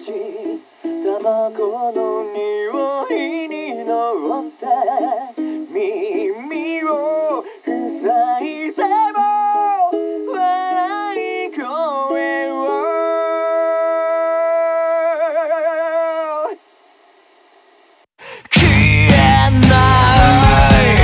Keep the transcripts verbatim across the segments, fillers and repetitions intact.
ちタバコの匂いに乗って耳を塞いでも笑い声を消えない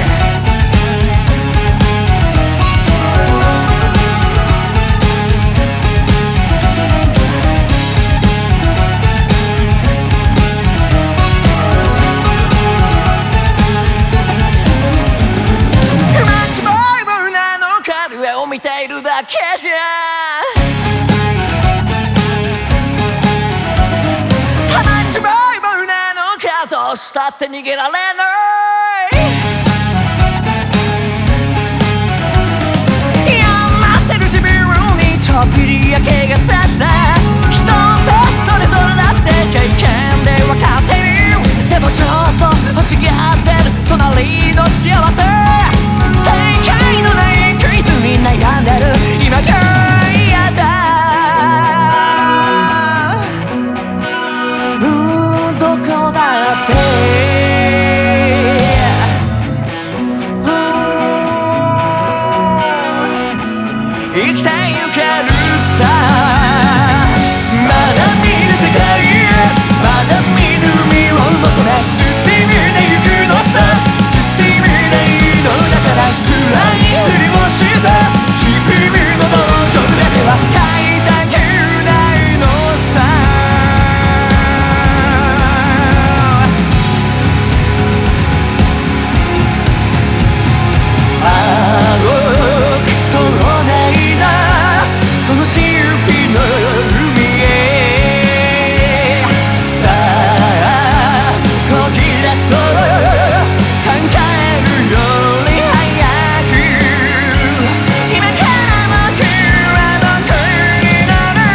見ているだけじゃハマっちまいもなのかどうしたって逃げられないいや待ってる自分にちょっぴり嫌気がさした人ってそれぞれだって経験で分かってるでもちょっと欲しがってる隣の幸せ正解のないクイズに悩んでる今が嫌だうんどこだって生きてゆけるさまだ見ぬ世界まだ見ぬ海を求め進みでゆくのさ進みでいいのだから辛いふりをして君の道場だけは帰りたくないのさ青く透明なこの神秘の海へさあこぎ出そう考えるより早く今から僕は僕になる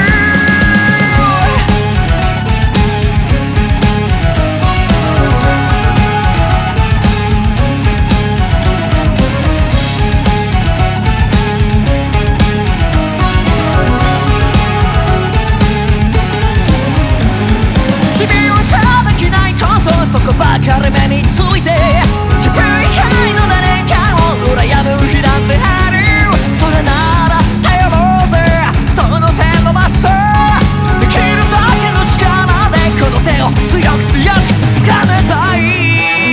自分をじゃできないことそこばかり目について自分以外の誰かを羨む日だってあるそれなら頼ろうぜその手伸ばしてできるだけの力でこの手を強く強く掴めたい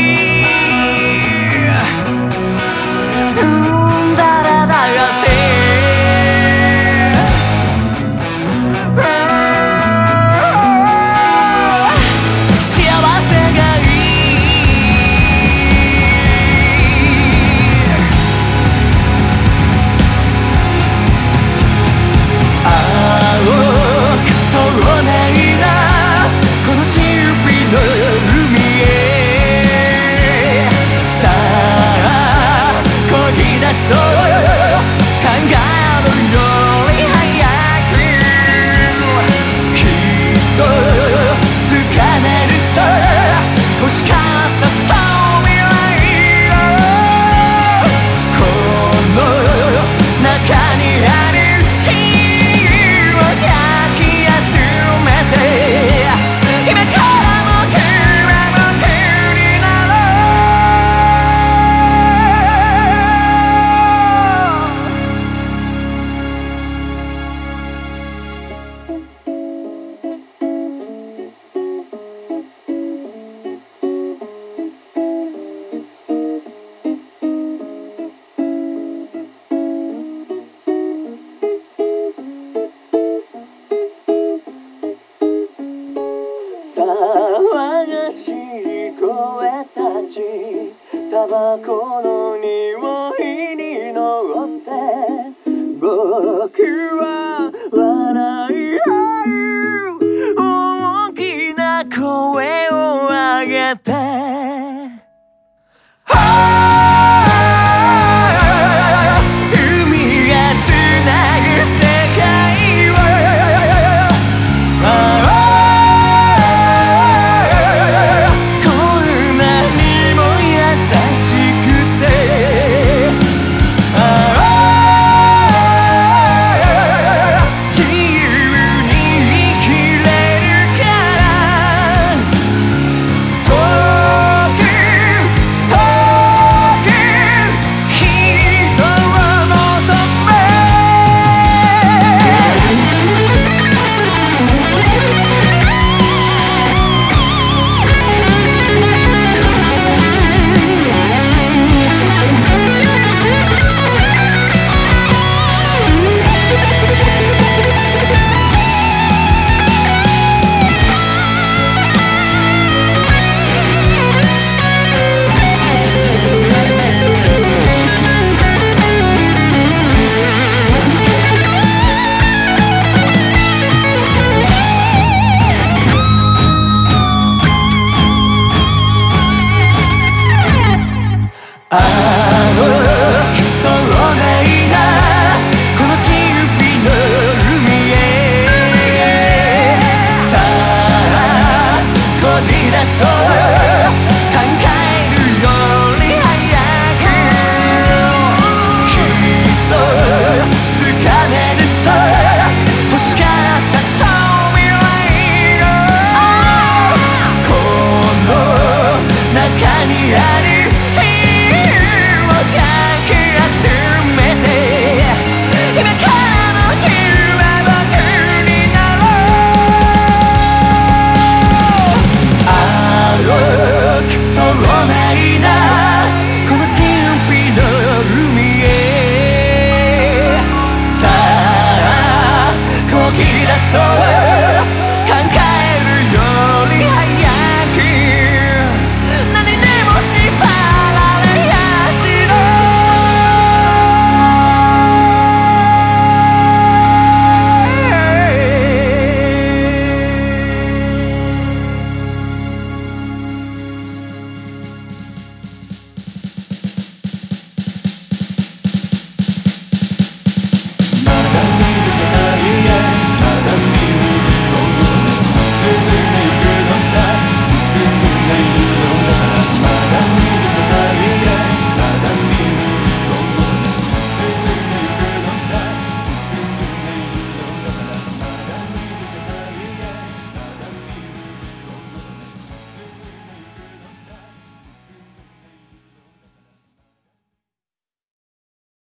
うん誰だって幸せがいい青く透明なこの神秘の海へさあこぎ出そう考えるより早くきっと掴めるさ欲しかったさ未来をこの中にある自由をかき集めて今から僕は僕になろ騒がしい声たちタバコの匂いに乗って僕は笑い合う大きな声を上げて